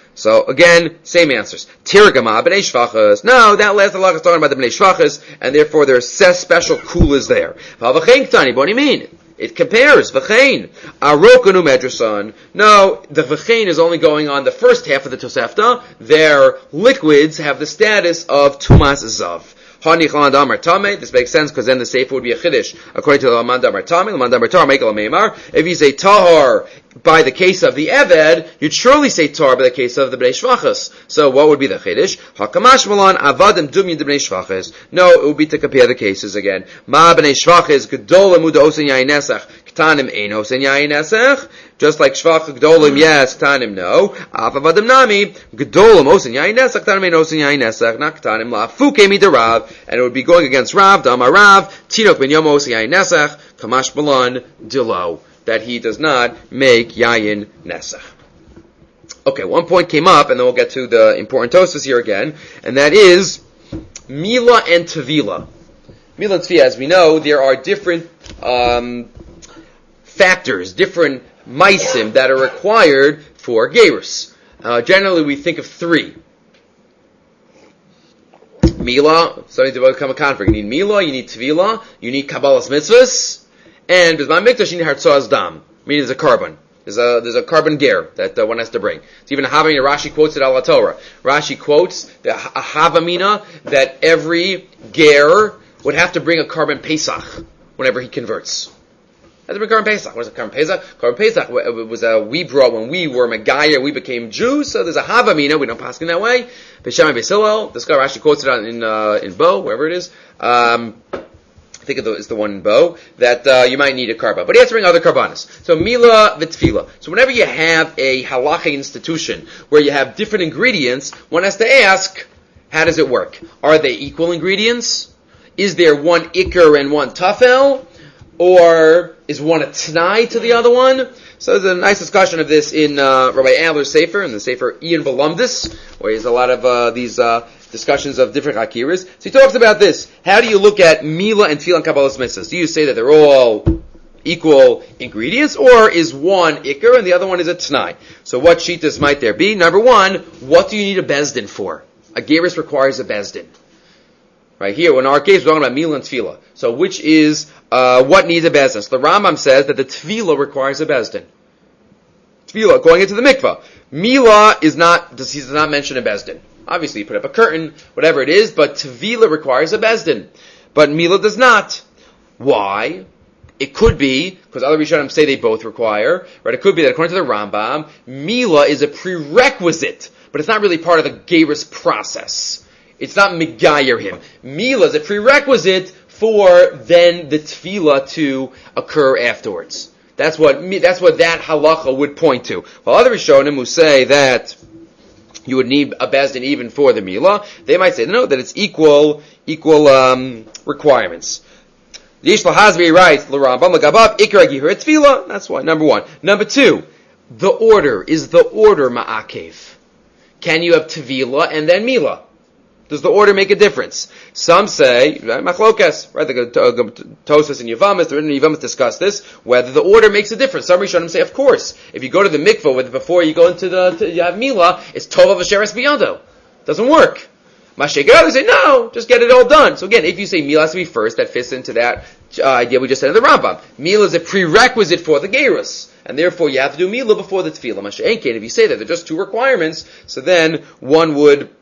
So again, same answers. Tirgama b'nei shvachas. No, that last halakha is talking about the b'nei shvachas, and therefore there are special kulas there. What do you mean? It compares v'chein arokanu medrasan. No, the v'chein is only going on the first half of the Tosefta. Their liquids have the status of tumas zav. This makes sense because then the sefer would be a chiddush according to the Laman Damar Tami. Laman Damar Tar Mekel Meimar. If you say tahar by the case of the Eved, you'd surely say tahar by the case of the Bnei Shvachas. So what would be the chiddush? Hakamash Malan Avadim Dumyin de Bnei Shvachas. No, it would be to compare the cases again. Ma Bnei Shvachas Gedola Muda Osen Yain Nesach Ktanim Ein Osen Yain Nesach. Just like Shvach Gedolim, yes, Ktanim, no. Avadim Nami Gedolim Osen Yain Nesach Ktanim Ein Osen Yain Nesach. Not Ktanim La Fuke Mi de Rav. And it would be going against Rav, Dama Rav, Tinok ben Yom Osi Yayin Nesach, Kamash Balan, Dilo, that he does not make Yayin Nesach. Okay, one point came up, and then we'll get to the important Tosfos here again, and that is Mila and Tevila. Mila and Tevila, as we know, there are different um, factors, different maisim that are required for Gerus. Uh, generally, we think of three. Mila, something to become a convert. You need Mila, you need Tvila, you need Kabbalas Mitzvahs, and Bisman Mikdash, you need Hartzaz Dam. Meaning there's a carbon. There's a, there's a carbon ger that uh, one has to bring. It's even a Havamina. Rashi quotes it al Torah. Rashi quotes the a Havamina that every ger would have to bring a carbon Pesach whenever he converts. Has to bring carbon Pesach. What is a carbon Pesach? Carbon Pesach was a, we brought when we were Megaya, we became Jews, so there's a Havamina, we don't pass in that way. B'Shem B'Hillel, this guy Rashi quotes it on in, uh, in Bo, wherever it is. Um, I think it's the one in Bo, that, uh, you might need a karba. But he has to bring other karbanas. So Mila v'Tfila. So whenever you have a halacha institution where you have different ingredients, one has to ask, how does it work? Are they equal ingredients? Is there one ikar and one tafel? Or is one a t'nai to the other one? So there's a nice discussion of this in uh, Rabbi Adler's Sefer, in the Sefer Ian Volumdus, where he has a lot of uh, these uh, discussions of different hakiras. So he talks about this. How do you look at Mila and Tefillah and Kabbalas Mitzvahs? Do you say that they're all equal ingredients, or is one ikar and the other one is a t'nai? So what shitas might there be? Number one, what do you need a bezdin for? A gerus requires a bezdin. Right here, in our case, we're talking about Mila and Tefillah. So which is, uh, what needs a bezdin? So the Rambam says that the Tefillah requires a bezdin. Tefillah, going into the mikvah. Mila is not, does, he does not mention a bezdin. Obviously, you put up a curtain, whatever it is, but Tefillah requires a bezdin. But Mila does not. Why? It could be, because other Rishonim say they both require, right? It could be that according to the Rambam, Mila is a prerequisite, but it's not really part of the gerus process. It's not megayer him. Mila is a prerequisite for then the tefillah to occur afterwards. That's what that's what that halacha would point to. While other Rishonim who say that you would need a bezdin even for the Mila, they might say no, that it's equal equal um, requirements. The Yish Lahazbi writes, L'Rambam l'Gabab ikra gihur tefillah. That's why. Number one. Number two, the order is the order ma'akev. Can you have tefillah and then Mila? Does the order make a difference? Some say, right, machlokas, right, the Tosfos and Yavamas, the written Yavamas discuss this, whether the order makes a difference. Some Rishonim say, of course, if you go to the mikvah with, before you go into the, to, you have Mila, it's Tova v'Sheres biyado. Doesn't work. Mashayik they say, no, just get it all done. So again, if you say Mila has to be first, that fits into that uh, idea we just said in the Rambam. Mila is a prerequisite for the gerus, and therefore you have to do Mila before the tefillah. Mashayik, if you say that they're just two requirements, so then one would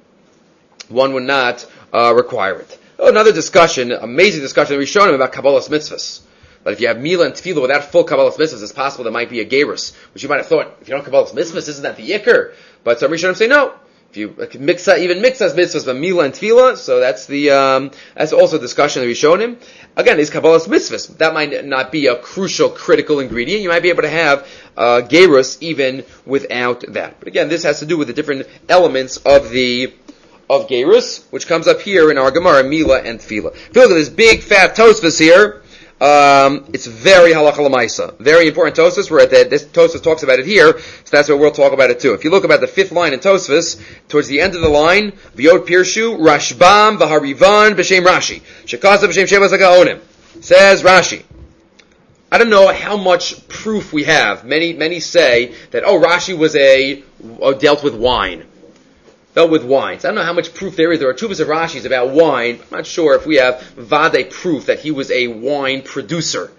one would not uh, require it. Oh, another discussion, amazing discussion, we've shown him about Kabbalas Mitzvahs. But if you have Mila and Tefillah without full Kabbalas Mitzvahs, it's possible there might be a gerus, which you might have thought, if you don't have Kabbalas Mitzvahs, isn't that the Yikr? But some Rishonim say no. If you mix even mix as mitzvahs, but Mila and Tefillah, so that's the um, that's also a discussion that we've shown him. Again, these Kabbalas mitzvahs, that might not be a crucial, critical ingredient. You might be able to have uh, gerus even without that. But again, this has to do with the different elements of the of gerus, which comes up here in our Gemara, Mila and Tefillah. If you look at this big fat Tosfos here, um, it's very halacha l'maisa, very important Tosfos. We're at that. This Tosfos talks about it here, so that's where we'll talk about it too. If you look about the fifth line in Tosfos, towards the end of the line, V'yod Pirshu Rashbam V'Harivan B'Shem Rashi Shekasa B'Shem Sheva Zagaonim, says Rashi. I don't know how much proof we have. Many many say that, oh, Rashi was a, uh, dealt with wine. Dealt with wine. So I don't know how much proof there is. There are two books of Rashi's about wine. I'm not sure if we have vade proof that he was a wine producer.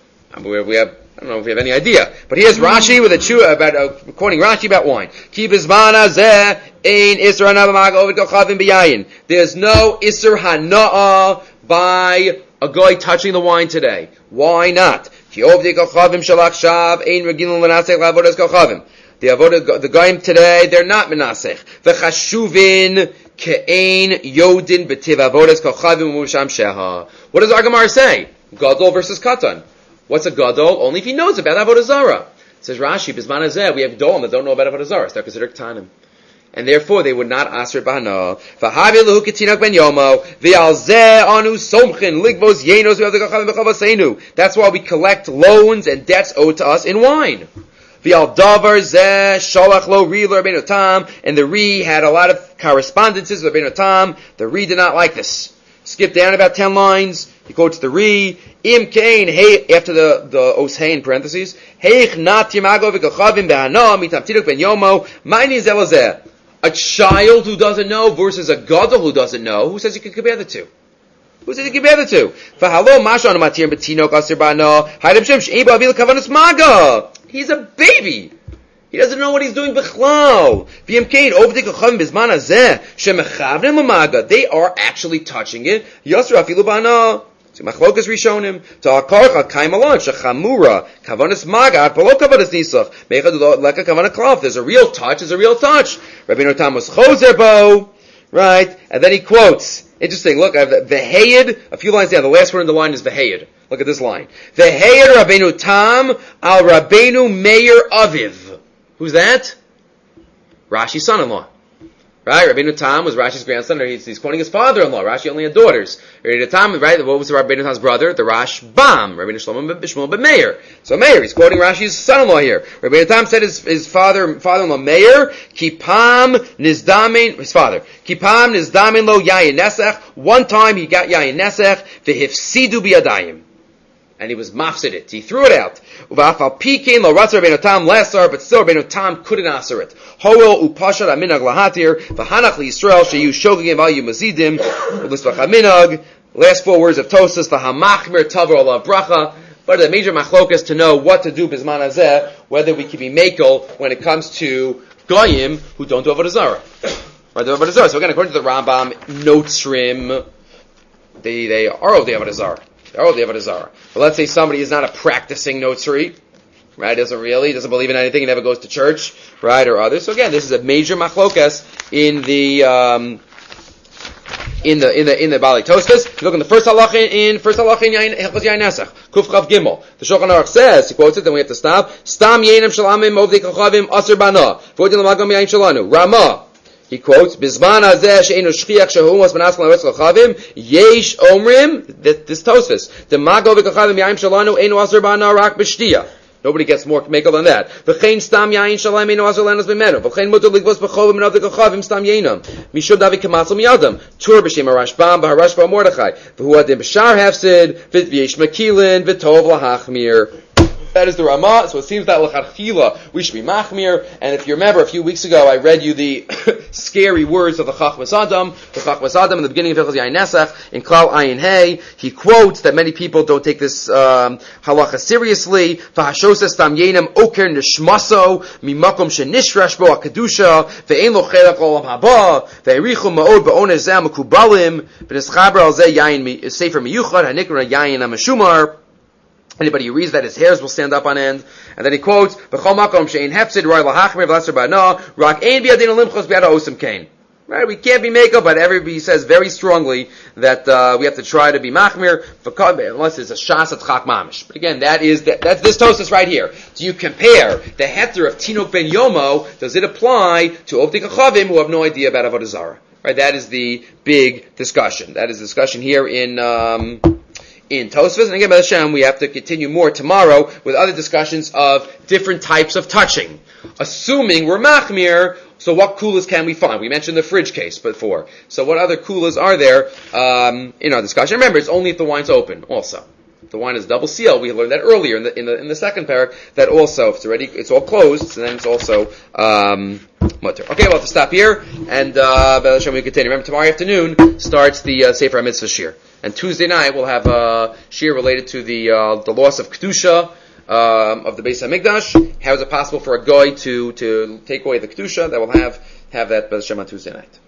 We have, I don't know if we have any idea. But here's Rashi with a chew about, uh, quoting Rashi about wine. Ki bizmana zeh ein isur hana b'maga ovid kochavim b'yayin. There's no isur hana by a guy touching the wine today. Why not? Ki ovdi kochavim shalach shav ein regilun l'nasech la'avodas kochavim. The avodah, the goyim today, they're not menasech. V'chashuvin ke'ein yodin b'tiv avodas kochavim u'musham sheha. What does our Gemara say? Gadol versus Katan. What's a gadol? Only if he knows about avodah zarah. Says Rashi, Bizman hazeh, we have dolim that don't know about avodah zarah. So they're considered ktanim. And therefore they would not aser b'hana. V'havi lehu ketinok ben yomo, v'al zeh anu somchin, ligvos yenos v'avdei kochavim b'chavasenu. That's why we collect loans and debts owed to us in wine. V'al davar zeh sholach lo ri l'Rabbeinu Tam, and the Ri had a lot of correspondences with Rabbeinu Tam. The Ri did not like this. Skip down about ten lines. He quotes the Ri. Im kain hey after the the os hey in parentheses. Heich nat yimago v'kochavim behana mitam tiduk ben yomo. Ma'ini zelazeh. A child who doesn't know versus a gadol who doesn't know. Who says you can compare the two? Who says you can compare the two? V'halo masha anu matir betinok aser ba'ana. Haydem shem she'ei ba'avil kavanas maga. He's a baby. He doesn't know what he's doing b'chlal. V'im kain ovdik kochavim bizman hazeh shemechavnem amaga. They are actually touching it. Yosra afilu ba'ana. So machlokas rishonim to akarcha kaim alon shechamura kavanas maga polo kavanas nisach meichad leka kavanas klaf. There's a real touch. There's a real touch. Rabbeinu Tam was chozer bo, right? And then he quotes. Interesting. Look, I have the vehayid. A few lines down. The last word in the line is vehayid. Look at this line. Vehayid Rabbeinu Tam al Rabbeinu Meir Aviv. Who's that? Rashi's son-in-law. Right? Rabbeinu Tam was Rashi's grandson, or he's, he's quoting his father-in-law. Rashi only had daughters. Rabbeinu Tam, right? What was the Rabbeinu Tam's brother? The Rashbam. Rabbeinu Shlomo Bishmul ben Meir. So Meir, he's quoting Rashi's son-in-law here. Rabbeinu Tam said his, his father, father-in-law Meir, Kipam nizdamin, his father, Kipam nizdamin lo yayin nesech. One time he got yayin nesech, v'hifsidu biyadayim. And he was mafsid it. He threw it out. Uvafal pikin lo ratz Rabbeinu Tam lesar, but still Rabbeinu Tam couldn't answer it. Hoel upashad aminag lahatir v'hanach liYisrael sheyu shogegim al yumazidim u'lisvach aminag. Last four words of Tosas v'hamachmir tavar olav bracha. But the major machlokas to know what to do bizman hazeh, whether we can be makel when it comes to goyim who don't do avodah zarah. Right, do avodah zarah. So again, according to the Rambam, notzrim, they they are of the avodah zarah. Oh, the Avodah Zarah. But let's say somebody is not a practicing notary, right? Doesn't really, doesn't believe in anything, he never goes to church, right, or others. So again, this is a major machlokas in the um, in the in the in the Bali Tosfos. If you look in the first halacha in first halacha in Yain Hilchos Yain Nesach, Kuf Chav Gimel. The Shulchan Aruch says, he quotes it, then we have to stop. Stam Yainam Shalamim Ovdei Kochavim Aser Bana. V'odin L'Magam Yain Shalanu. Rama. He quotes, Bizman hazeh she'enu shchiach shehu mas manas l'navets kochavim yesh omrim, this Tosfos, the mago v'kochavim yaim shalanu enu aser ba'ana rak b'shtiya. Nobody gets more makel than that. V'chein stam yain shalayim enu aser lenas b'menu. V'chein mutar ligvos b'chovim and avdei kochavim stam yainam. Mishud davi kamatzal miyadam. Tur b'shem harashbam b'harashbam mordechai. V'hu adim b'shar hefsid, v'yesh makilin, v'tov lahachmir. That is the Ramah, so it seems that l'chadchila we should be machmir. And if you remember, a few weeks ago I read you the scary words of the Chachmas Adam, the Chachmas Adam in the beginning of Hilchos Yain Nesach in Klal Ayin Hey. He quotes that many people don't take this um, halacha seriously. V'hashosas tam yenam oker nishmaso mimakom shenishrash bo akadusha ve'en lo chelak olam haba ve'erichu ma'od ba'oneh zeh mekubalim v'nischaber al zeh yayin sefer miyuchad hanikra yayin amashumar. Anybody who reads that, his hairs will stand up on end. And then he quotes, "B'chol makom she'ein hefsid roy lahachmir v'laser ba'ana rak ein biyadin limchos b'yada osam kain." Right? We can't be makel, but everybody says very strongly that uh, we have to try to be machmir unless it's a shas atchak mamish. But again, that is that, that's this Tosfos right here. Do you compare the heter of Tinok ben Yomo? Does it apply to Ovdei Kochavim who have no idea about avodah zarah? Right? That is the big discussion. That is the discussion here in. Um, In Tosfos, and again, by Hashem, we have to continue more tomorrow with other discussions of different types of touching. Assuming we're machmir, so what kulas can we find? We mentioned the fridge case before. So what other kulas are there um, in our discussion? Remember, it's only if the wine's open, also. the wine is double sealed. We learned that earlier in the in the in the second parak. That also, if it's already, it's all closed, so then it's also um, mutter. Okay, we'll have to stop here, and uh, B'ezras Hashem we continue. Remember, tomorrow afternoon starts the uh, Sefer HaMitzvah Shir, and Tuesday night we'll have a shir related to the uh, the loss of kedusha um, of the Beis Hamikdash. How is it possible for a guy to to take away the kedusha? That we'll have have that B'ezras Hashem on Tuesday night.